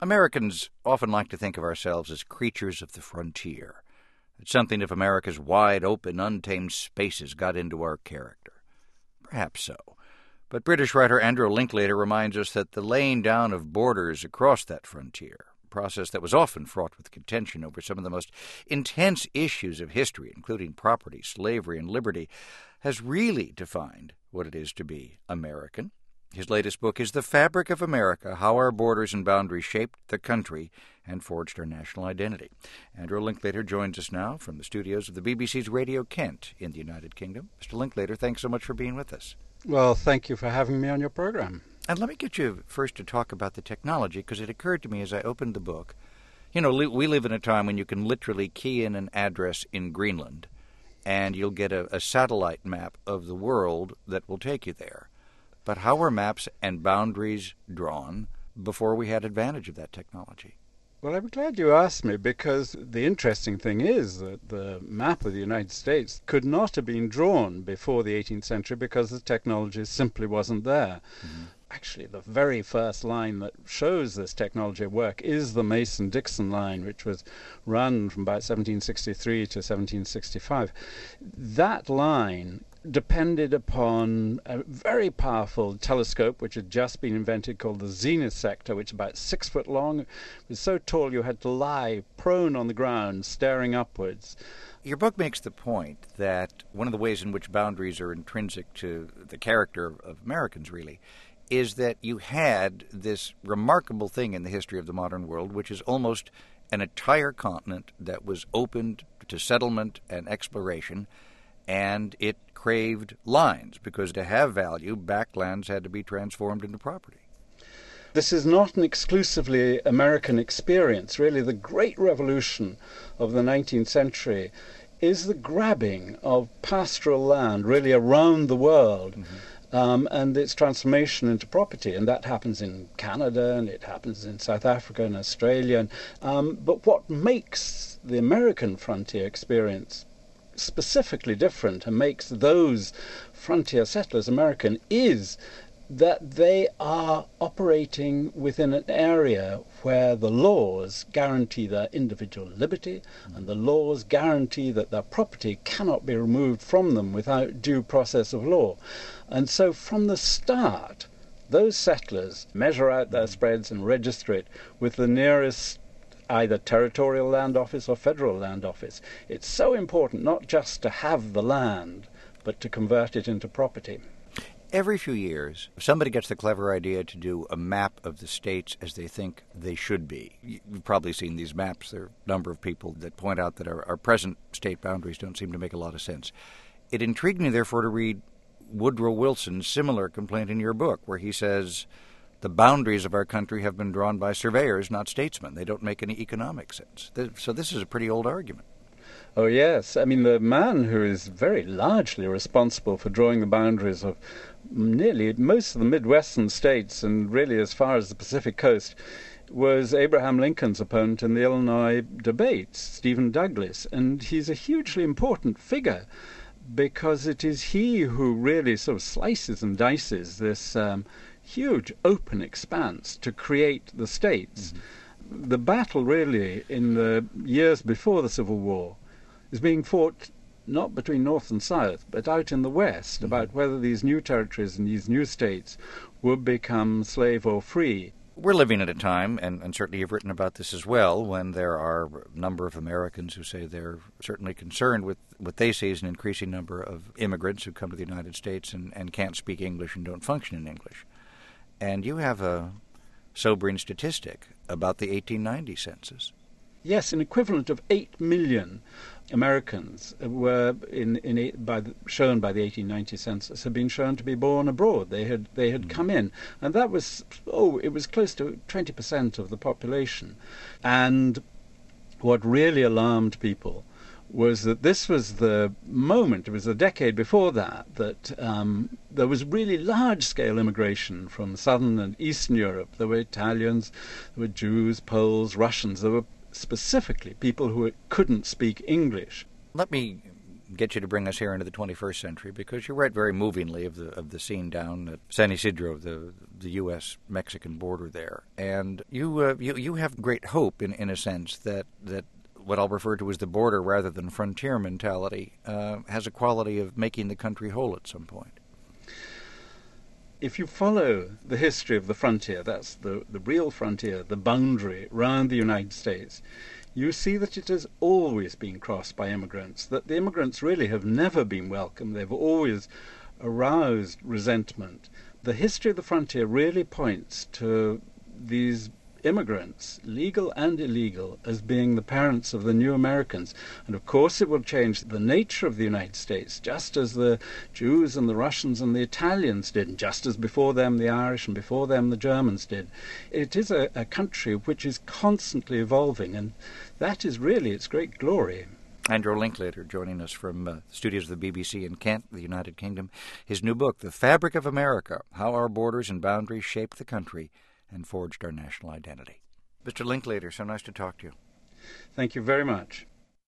Americans often like to think of ourselves as creatures of the frontier. It's something if America's wide open, untamed spaces got into our character. Perhaps so. But British writer Andrew Linklater reminds us that the laying down of borders across that frontier, a process that was often fraught with contention over some of the most intense issues of history, including property, slavery, and liberty, has really defined what it is to be American. His latest book is The Fabric of America, How Our Borders and Boundaries Shaped the Country and Forged Our National Identity. Andrew Linklater joins us now from the studios of the BBC's Radio Kent in the United Kingdom. Mr. Linklater, thanks so much for being with us. Well, thank you for having me on your program. And let me get you first to talk about the technology, because it occurred to me as I opened the book. You know, we live in a time when you can literally key in an address in Greenland, and you'll get a satellite map of the world that will take you there. But how were maps and boundaries drawn before we had advantage of that technology? Well, I'm glad you asked me, because the interesting thing is that the map of the United States could not have been drawn before the 18th century because the technology simply wasn't there. Mm-hmm. Actually, the very first line that shows this technology at work is the Mason-Dixon line, which was run from about 1763 to 1765. That line depended upon a very powerful telescope which had just been invented called the zenith sector, which is about 6 foot long. It was so tall you had to lie prone on the ground staring upwards. Your book makes the point that one of the ways in which boundaries are intrinsic to the character of Americans, really, is that you had this remarkable thing in the history of the modern world, which is almost an entire continent that was opened to settlement and exploration, and it craved lines, because to have value, backlands had to be transformed into property. This is not an exclusively American experience. Really, the great revolution of the 19th century is the grabbing of pastoral land, really around the world. Mm-hmm. And its transformation into property, and that happens in Canada, and it happens in South Africa and Australia. But what makes the American frontier experience specifically different and makes those frontier settlers American is that they are operating within an area where the laws guarantee their individual liberty, and the laws guarantee that their property cannot be removed from them without due process of law. And so from the start, those settlers measure out their spreads and register it with the nearest either territorial land office or federal land office. It's so important not just to have the land, but to convert it into property. Every few years, somebody gets the clever idea to do a map of the states as they think they should be. You've probably seen these maps. There are a number of people that point out that our present state boundaries don't seem to make a lot of sense. It intrigued me, therefore, to read Woodrow Wilson's similar complaint in your book, where he says the boundaries of our country have been drawn by surveyors, not statesmen. They don't make any economic sense. So this is a pretty old argument. Oh, yes. I mean, the man who is very largely responsible for drawing the boundaries of nearly most of the Midwestern states, and really as far as the Pacific coast, was Abraham Lincoln's opponent in the Illinois debates, Stephen Douglas. And he's a hugely important figure, because it is he who really sort of slices and dices this huge open expanse to create the states. Mm-hmm. The battle, really, in the years before the Civil War, is being fought not between North and South, but out in the West, mm-hmm. about whether these new territories and these new states would become slave or free. We're living at a time, and certainly you've written about this as well, when there are a number of Americans who say they're certainly concerned with what they see as an increasing number of immigrants who come to the United States and can't speak English and don't function in English. And you have a sobering statistic about the 1890 census. Yes, an equivalent of 8 million Americans were shown by the 1890 census had been shown to be born abroad. They had come in, and that was it was close to 20% of the population. And what really alarmed people was that this was the moment, it was a decade before that there was really large-scale immigration from southern and eastern Europe. There were Italians, there were Jews, Poles, Russians. There were specifically people who couldn't speak English. Let me get you to bring us here into the 21st century, because you write very movingly of the scene down at San Isidro, the U.S.-Mexican border there. And you have great hope, in a sense, that what I'll refer to as the border rather than frontier mentality has a quality of making the country whole at some point. If you follow the history of the frontier, that's the real frontier, the boundary round the United States, you see that it has always been crossed by immigrants, that the immigrants really have never been welcome. They've always aroused resentment. The history of the frontier really points to these immigrants, legal and illegal, as being the parents of the new Americans. And of course it will change the nature of the United States, just as the Jews and the Russians and the Italians did, and just as before them the Irish and before them the Germans did. It is a country which is constantly evolving, and that is really its great glory. Andrew Linklater joining us from the studios of the BBC in Kent, the United Kingdom. His new book, The Fabric of America, How Our Borders and Boundaries Shaped the Country and Forged Our National Identity. Mr. Linklater, so nice to talk to you. Thank you very much.